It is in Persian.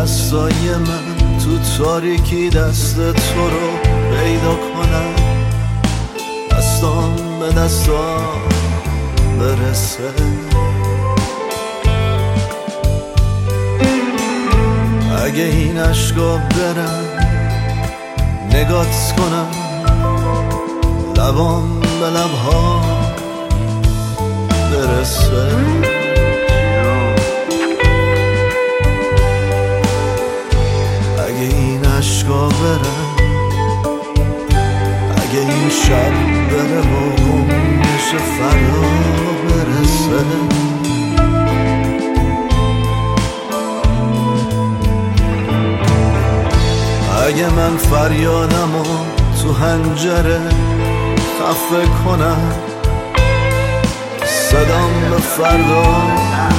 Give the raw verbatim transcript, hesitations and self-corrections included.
دستای من تو تاریکی دست تو رو پیدا کنم، دستام به دستام برسه. اگه این عشقا برن نگات کنم، لبام به لبها برسه. اگه این عشقا برن، اگه این شب بره و گم بشه فردا برسه. اگه من فریادمو تو حنجره خفه کنم، صدام به فردا